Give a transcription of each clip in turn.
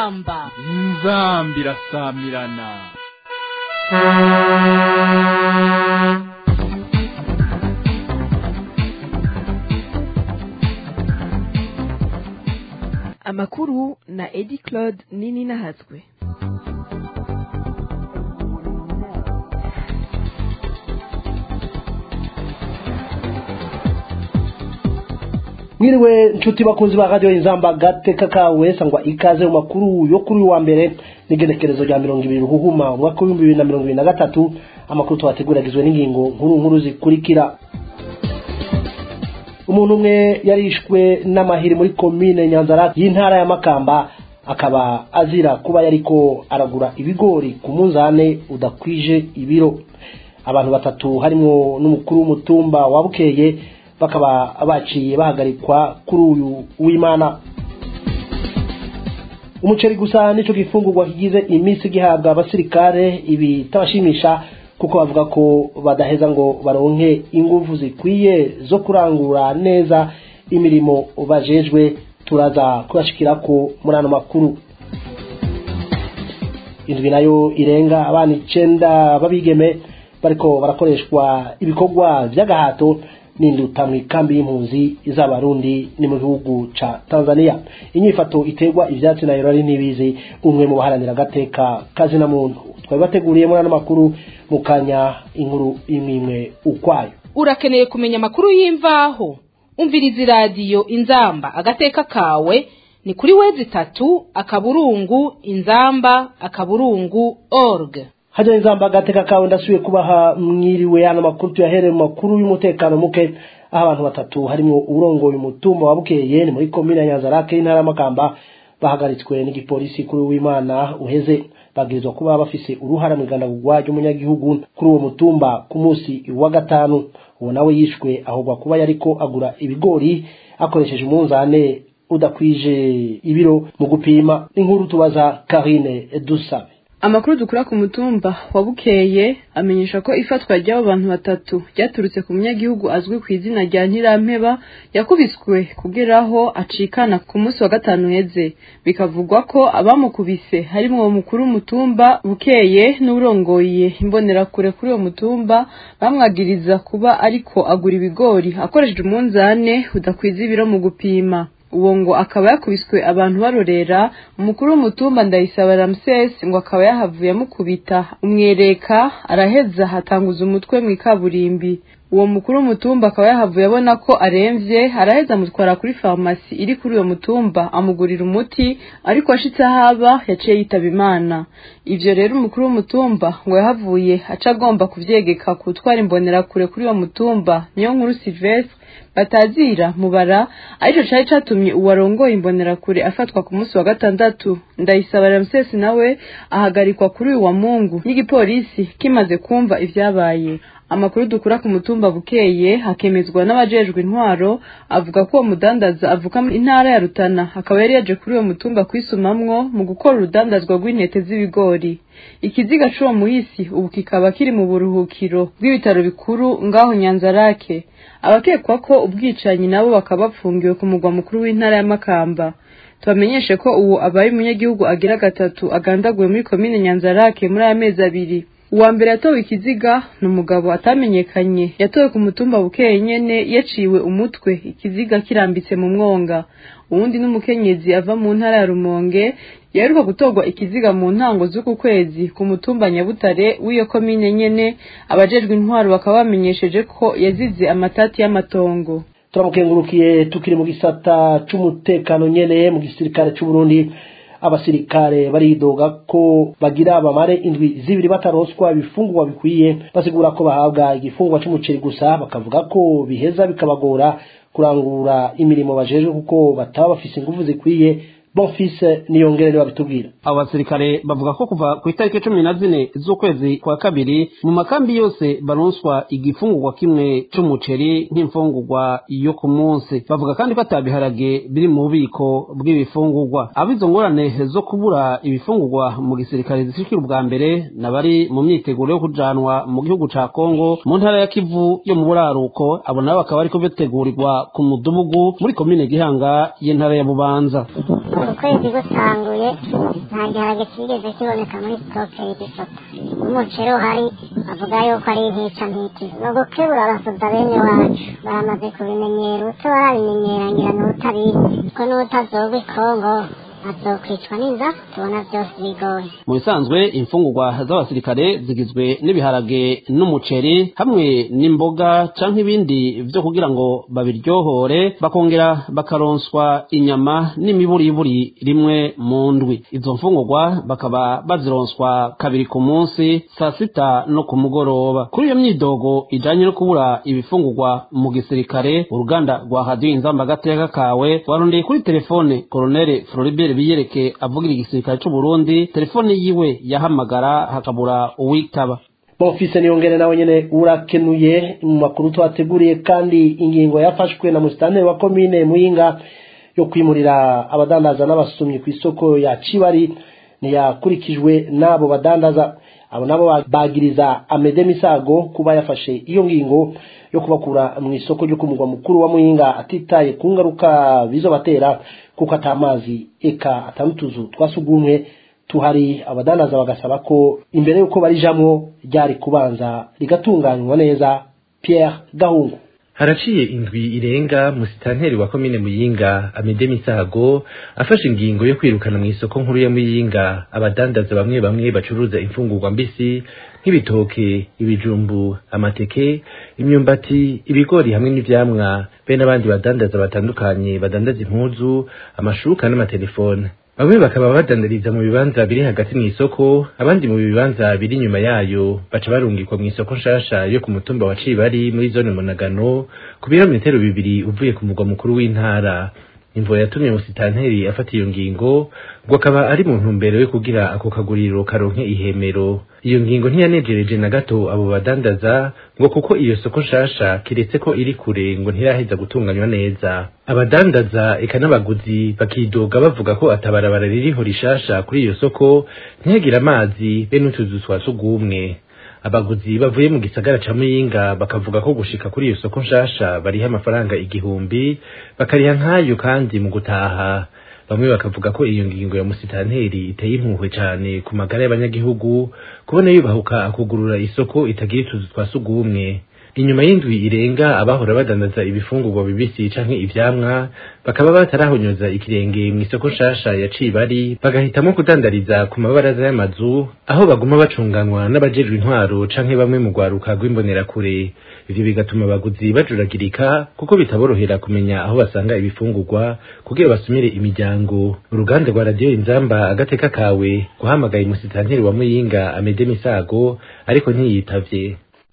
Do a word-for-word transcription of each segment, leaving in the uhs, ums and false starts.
inzamba inzambi irasamirana. Amakuru na Edi Claude Nini Nahazwe. Mwiriwe nshuti bakunzi ba radio Inzamba gateka kawe sangwa ikaze mu makuru yo kuri wa mbere n'igenekerezo rya mirongo ibiri ruhuma mu mwaka wa bibiri na mirongo ibiri na gatatu. Amakuru twateguragizwe n'ingingo nkuru nkuru zikurikira. Umuntu umwe yarishwe n'amahiri muri commune Nyanzarake y'intara ya Makamba, akaba azira kuba yariko aragura ibigori ku munzane udakwije ibiro. Abantu batatu harimo n'umukuru w'umutumba wa Bukeye bakaba abaciye bahagarikwa kuri uyu w'Imana. Umuceri gusa nico gifungurwa kigize imisi gihabwa abasirikare, ibi tabashimisha kuko bavuga ko badaheza ngo baronke ingufu zikwiye zo kurangura neza imirimo bajejwe. Turaza kubashikira ko muri ano makuru. Indwi nayo irenga abana icenda babigeme bariko barakoreshwa ibikorwa vy'agahato n'induta mu kambi y'impunzi iz'abarundi ni mu gihugu ca Tanzania. Inyifato iterwa ivyatsi na Yorari Nibizi, umwe mu baharanira gateka kazi na muntu. Twabateguriye muri ano makuru mukanya inkuru imwe ukwayo. Urakeneye kumenya amakuru y'imvaho? Umviriza radio Inzamba agateka kawe ni kuri wezi tatu akaburungu inzamba akaburungu org. Haja Inzamba gateka kawe ndasubiye kubaha mwiriwe. Ano makuru tuyahere mu makuru y'umutekano muke, aho abantu batatu harimo urongoye umutumba wa Bukeye ni muri commune ya Nyanzarake y'intara ya Makamba bahagaritswe n'igipolisi kuri w'Imana uheze. Bagirizwa kuba bafise uruhara mu igandagurwa ry'umunyagihugu kuri uwo mutumba ku munsi wa gatanu. Uwo nawe yishwe ahubwo kuba yariko agura ibigori akoresheje umunzane udakwije ibiro mu gupima. Inkuru tubaza Karine Dusabe. Amakuru dukura ku mutumba wa Bukeye amenyesha ko ifatwa ry'abo bantu batatu ryaturutse ku munyagihugu azwi ku izina rya Ntirampeba yakubiswe kugeraho acikana ku munsi wa gatanu heze. Bikavugwa ko abamukubise harimo uwo mukuru w'umutumba Bukeye n'urongoye imbonerakure kuri uwo mutumba bamwagiriza kuba ariko agura ibigori akoresheje umunzane udakwiza ibiro mu gupima. Uwo ngo akaba yakubiswe abantu barorera. Umukuru w'umutumba Ndayisaba Ramses ngo akaba yahavuye amukubita umwereka araheza hatanguza umutwe mu ikaburimbi. Uwo mukuru w'umutumba akaba yahavuye abona ko aremvye araheza amutwara kuri farmasi iri kuri uwo mutumba amugurira umuti, ariko ashitse haba yaciye yitaba Imana. Ivyo rero umukuru w'umutumba ngo yahavuye aca agomba kuvyegeka kutwara imbonera kure kuri uwo mutumba niyo nkuru Sylvestre batazira mubara, arico cari catumye uwarongoye imbonera kure afatwa ku munsi wa gatandatu. Ndayisaba Ramses nawe ahagarikwa kuri uyu wa Mungu n'igipolisi kimaze kumva ivyabaye. Amakuru dukura ku mutumba Bukeye hakemezwa n'abajejwe intwaro avuga ko uwo mudandaza avuka mu intara ya Rutana, akaba yari yaje kuri uwo mutumba kwisumamwo mu gukora urudandazwa rw'intete z'ibigori. Ikiziga c'uwo muhisi ubu kikaba kiri mu buruhukiro bw'ibitaro bikuru ngaho Nyanzarake. Abakekwa ko ubwicanyi nabo bakaba bapfungiwe ku mugwa mukuru w'intara ya Makamba. Tubamenyeshe ko uwo abaye umunyagihugu agira gatatu agandaguwe muri commune Nyanzarake muri amezi abiri. Uwa mbere yatowe ikiziga n'umugabo atamenyekanye, yatowe ku mutumba Bukeye nyene yaciwe umutwe, ikiziga kirambitse mu mwonga. Uwundi n'umukenyezi ava mu ntara ya Rumonge yaheruka gutorwa ikiziga mu ntango z'uku kwezi ku mutumba Nyabutare w'iyo commune nyene. Abajejwe intwaro bakaba bamenyesheje ko yazize amatati y'amatongo. Turamukengurukiye. Tukiri mu gisata c'umutekano nyene mu gisirikare c'u Burundi, abasirikare baridoga ko bagira bamare indwi zibiri bataroswa ibifungurwa bikwiye, basigura ko bahabwa igifungurwa c'umuceri gusa, bakavuga ko biheza bikabagora kurangura imirimo bajejwe kuko bataba bafise ingufu zikwiye. Bonfise Niyongere babitubwira. Abasirikare bavuga ko kuva ku itariki cumi na zine z'ukwezi kwa kabiri mu makambi yose baronswa igifungurwa kimwe c'umuceri nk'imfungurwa yo ku munsi. Bavuga kandi ko atabiharage biri mu bubiko bw'ibifungurwa. Abizo ngorane zo kubura ibifungurwa mu gisirikare zishikira ubwa mbere nabari mu myiteguro yo kujanwa mu gihugu ca Kongo mu ntara ya Kivu yo mu buraruko, abo nabo bakaba ariko bitegurirwa ku mudugudu muri komine Gihanga y'intara ya Bubanza. ukwezi gutanguye nta giharage kigeze kiboneka muri sitoke y'igisata umuceri uhari bavuga yuko ari intica ntikiza ni ugukebura abasoda bene wacu baramaze kubimenyera uto barabimenyera ngira n'utabizi ko n'utazogwa ikongo azokwicwa n'inzara tubona byose bigoye. Mu bisanzwe imfungurwa z'abasirikare zigizwe n'ibiharage n'umuceri hamwe n'imboga canke ibindi vyo kugira ngo babiryohore bakongera bakaronswa inyama n'imiburiburi rimwe mu ndwi. Izo mfungurwa bakaba bazironswa kabiri ku munsi saa sita no ku mugoroba. Kuri iyo myidogo ijanye no kubura ibifungurwa mu gisirikare, uruganda rwa Radio Inzamba Agateka kawe warondeye kuri telefone Colonel Floribert biyereke avugira igisirikare c'u Burundi, telefone yiwe yahamagara hakabura uwitaba. Bonfise Niyongere nawe nyene urakenuye mu makuru twateguriye. Kandi ingingo yafashwe na musitanteri wa komine Muyinga yo kwimurira abadandaza n'abasumyi ku isoko ya Cibari ntiyakurikijwe n'abo badandaza. Abo nabo bagiriza Amede Misago kuba yafashe iyo ngingo yo kubakura mu isoko ryo kumugwa mukuru wa Muyinga atitaye ku ngaruka bizobatera kuko atamazi eka atanutuzu twasugumwe tuhari. Abadandaza bagasaba ko imbere yuko barijamwo ryari kubanza rigatunganywa neza. Pierre Gahungu. Haraciye indwi irenga musitanteri wa komine Muyinga Amede Misago afashe ingingo yo kwirukana mu isoko nkuru ya Muyinga abadandaza bamwe bamwe bacuruza imfungurwa mbisi nk'ibitoke, ibijumbu, amateke, imyumbati, ibigori hamwe n'ivyamwa, be n'abandi badandaza batandukanye badandaza impuzu, amashuka n'amatelefone. Bamwe bakaba badandariza mu bibanza biri hagati mu isoko, abandi mu bibanza biri inyuma yayo, baca barungikwa mu isoko nshasha yo ku mutumba wa Cibari muri zone Munagano ku birometero bibiri uvuye ku mugwa mukuru w'intara. Imvo yatumye musitanteri afata iyo ngingo ngo akaba ari mu ntumbero yo kugira ako kaguriro karonke ihemero. Iyo ngingo ntiyanejereje na gato abo badandaza ngo kuko iyo soko nshasha kiretse ko iri kure ngo ntiraheza gutunganywa neza. Abadandaza eka n'abaguzi bakidoga bavuga ko atabarabara ririho rishasha kuri iyo soko ntiyagira amazi be n'utuzu twa sugumwe. Abaguzi bavuye mu gisagara ca Muyinga bakavuga ko gushika kuri iyo soko nshasha bariha amafaranga igihumbi bakariha nkayo kandi mu gutaha. Bamwe bakavuga ko iyo ngingo ya musitanteri iteye impuhwe cane ku magara y'abanyagihugu kubona yubahuka akugurura isoko itagira utuzu twa sugumwe. Inyuma y'indwi irenga abahora badandaza ibifungurwa bibisi canke ivyamwa bakaba batarahonyoza ikirenge mu isoko nshasha ya Cibari bagahitamo kudandariza ku mabaraza y'amazu aho baguma bacunganwa n'abajejwe intwaro canke bamwe mu gwaruka rw'imbonerakure. Ivyo bigatuma abaguzi bajuragirika kuko bitaborohera kumenya aho basanga ibifungurwa kugira basumire imiryango. Uruganda rwa Radio Inzamba Agateka kawe guhamagaye musitanteri wa Muyinga Amede Misago ariko ntiyitavye.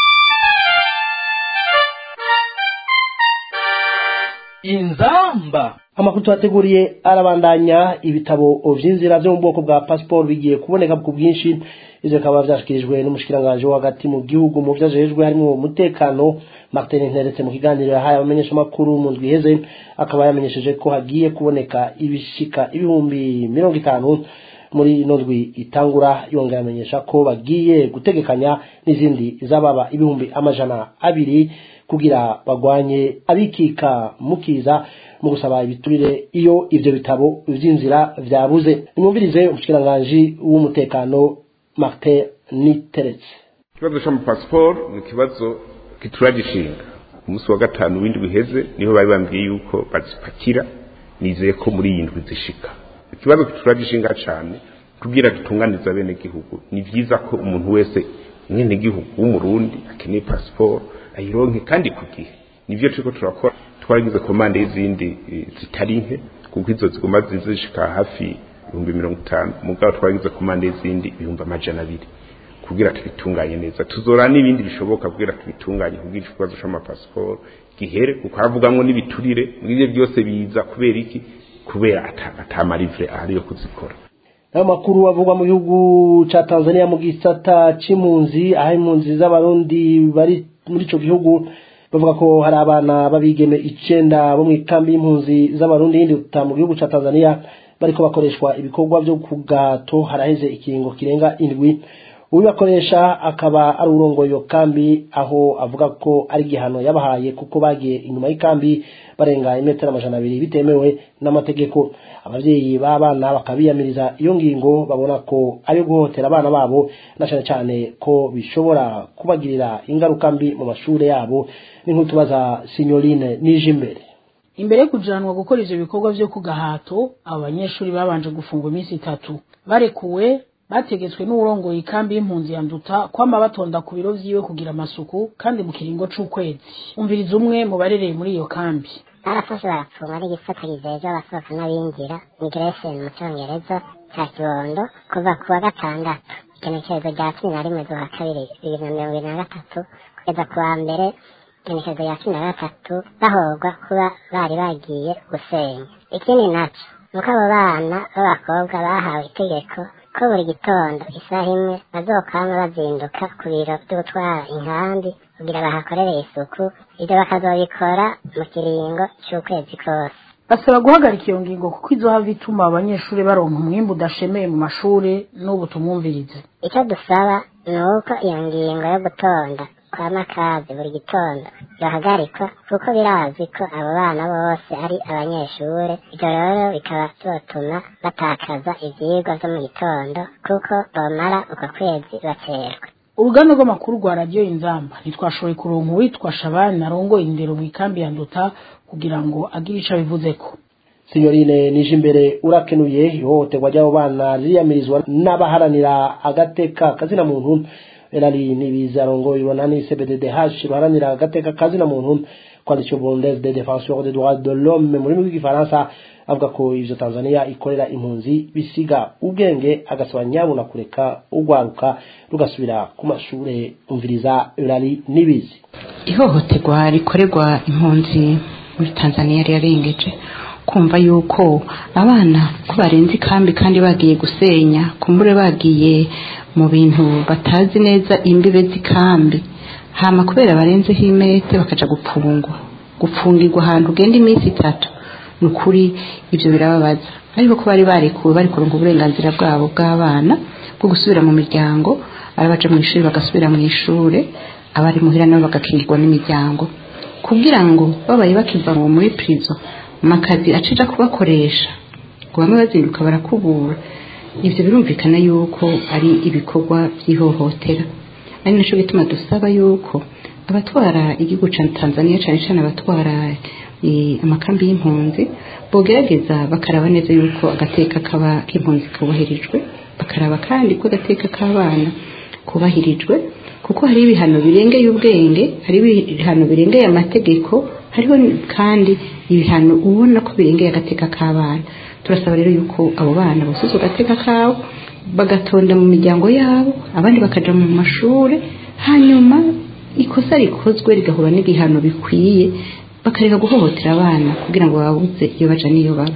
Inzamba. Amakuru twateguriye arabandanya. Ibitabo vy'inzira vyo mu bwoko bwa passport bigiye kuboneka ku bwinshi. Ivyo bikaba vyashikirijwe n'umushikiranganje wo hagati mu gihugu mu vyajejwe harimo umutekano. Martin Nteretse mu kiganiro yahaye abamenyesha makuru mu ndwi iheze akaba yamenyesheje ko hagiye kuboneka ibishika ibihumbi mirongo itanu muri ino ndwi itangura. Yongera amenyesha ko bagiye gutegekanya n'izindi zababa ibihumbi amajana abiri kugira bagwanye abikika mukiza mu gusaba ibiturire iyo ivyo bitabo vy'inzira vyabuze. Nimumvirize umushikiranganje w'umutekano Martin Niteretse. Ikibazo cyo mu passport ni kibazo kituragishinga. Umunsi wa gatanu w'indwi iheze niho bari bambwiye yuko bazipakira, nizeye ko muri iyi ndwi zishika. Ikibazo kituragishinga cyane kugira dutunganiza bene gihugu. Ni vyiza ko umuntu wese mwene gihugu w'umurundi akeneye passport ayironke kandi kugihe. Nivyo turiko turakora. Twaragize komande y'izindi zitari nke kuko izo zigomba zizishika hafi ibihumbi mirongo itanu. Mugabo twaragize komande y'izindi ibihumbi amajana abiri kugira tubitunganye neza. Tuzora n'ibindi bishoboka kugira tubitunganye kugira ikibazo c'ama passport gihere kuko havugamwe n'ibiturire n'ibyo byose biza kubera iki kubera atamarivre ari yo kuzikora. Nayo makuru avugwa mu gihugu ca Tanzania mu gisata c'impunzi aho impunzi z'abarundi bari muri ico gihugu bavuga ko hari abana babigeme icenda bo mu ikambi y'impunzi z'abarundi yindi uta mu gihugu ca Tanzania bariko bakoreshwa ibikorwa byo kugato haraheze ikiringo kirenga indwi. ubibakoresha akaba ari urongo yo kambi aho avuga ko ari gihano yabahaye kuko bagiye inyuma y'ikambi barenga imetero amajana abiri bitemewe n'amategeko. Abavyeyi b'abana bakabiyamiriza iyo ngingo babona ko ari guhotera abana babo na cyane cyane ko bishobora kubagirira ingaruka mbi mu mashure yabo. N'inkutubaza Signorine Nijimbere. Imbere kujanwa gukora ivyo bikorwa vyo kugahato abo banyeshuri babanje gufungwa iminsi itatu barekuwe bategetswe n'urongoye ikambi y'impunzi ya Nduta kwama batonda ku biro vyiwe kugira amasuku kandi mu kiringo c'ukwezi. Umviriza umwe mu barereye muri iyo kambi. Barafashe barapfunga ari igisata kijeje abasohoka n'abinjira migration mu Congereza ca Kibondo kuva ku wa gatandatu igenekerezo rya cumi na rimwe z'ukwa kabiri bibiri na mirongo ibiri na gatatu kugeza ku wa mbere igenekerezo rya cumi na gatatu bahorwa kuba bari bagiye gusenya. Ikindi naco nuko abo bana b'abakobwa bahawe itegeko ko buri gitondo isaha imwe bazokama bazinduka ku biro vyo gutwara inkambi kugira bahakorere isuku, ivyo bakazobikora mu kiringo c'ukwezi kose. Basaba guhagarika iyo ngingo kuko izohava ituma abanyeshuri baronka umwimbu udashemeye mu mashure n'ubu tumwumvirize. Ico dusaba nuko iyo ngingo yo gutonda kwa makazi buri gitondo yohagarikwa kuko birazwi ko abo bana bose ari abanyeshure. Ivyo rero bikaba vyotuma batakaza ivyigwa vyo mu gitondo kuko bomara uko kwezi bacerwa. Uruganda rw'amakuru rwa Radio Inzamba ntitwashoboye kuronka uwitwa Shabani arongoye indero mu ikambi ya Nduta kugira ngo agire ico abivuzeko. Signorine Nijimbere urakenuye ihohoterwa ry'abo bana riyamirizwa n'abaharanira agateka kazina muntu. Elali Nibiza arongoye Urunani C B D D H ruharanira agateka kazina muntu Coalition Burundaise des défenseurs des droits de l'homme muri mu Gifaransa avuga ko ivyo Tanzania ikorera impunzi bisiga ubwenge agasaba nyabuna kureka ugwaruka rugasubira ku mashure. Umviriza Elali Nibiza. Ihohoterwa rikorerwa impunzi muri Tanzania ryarengeje kumva yuko abana ko barenze kambi kandi bagiye gusenya kumbure bagiye mu bintu batazi neza imbibe z'ikambi hama kubera barenze himete bakaja gupfungwa gupfungirwa ahantu ugenda iminsi itatu. Nukuri ivyo birababaza ariko ko bari barekuwe bari kuronka uburenganzira bwabo bw'abana bwo gusubira mu miryango, arabaje mu ishuri bagasubira mu ishure, abari muhira nabo bagakingirwa n'imiryango kugira ngo babaye bakiva muri prison makazi acija kubakoresha ngo bamwe bazinduka barakubura. Ivyo birumvikana yuko ari ibikorwa by'ihohotera, ari naco bituma dusaba yuko abatwara igihugu ca Tanzania cyane cyane abatwara amakambi y'impunzi bogerageza bakaraba neza yuko agateka kaba k'impunzi kubahirijwe, bakaraba kandi ko agateka k'abana kubahirijwe kuko hari ibihano birengeye ubwenge, hari ibihano birengeye amategeko, hariho kandi ibihano ubona ko birengeye agateka k'abana. Turasaba rero yuko abo bana basubiza agateka kawo bagatonda mu miryango yabo, abandi bakaja mu mashure, hanyuma ikosa rikozwe rigahura n'igihano bikwiye bakareka guhohotera abana kugira ngo babuze iyo baja niyo bava.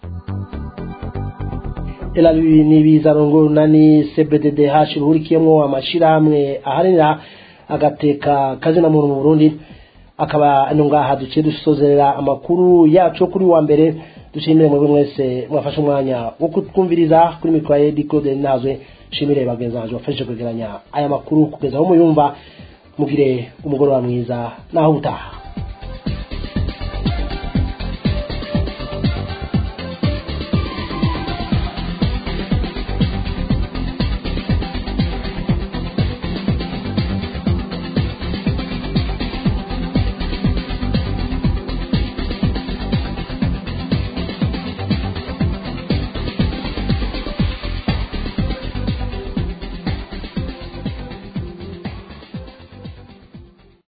Elali Nibiza arongoye Urunani C B D D H ruhurikiyemwo amashirahamwe aharanira agateka kazina muntu mu Burundi. Akaba ano ngaha duciye dusozerera amakuru yacu kuri wa mbere. Dushimire mwebwe mwese mwafashe umwanya wo kutwumviriza kuri mikoro ya Decode nazwe. Shimire bagenzanje bafashe kwegeranya aya makuru kugeza aho muyumva. Mugire umugoroba mwiza naho utaha.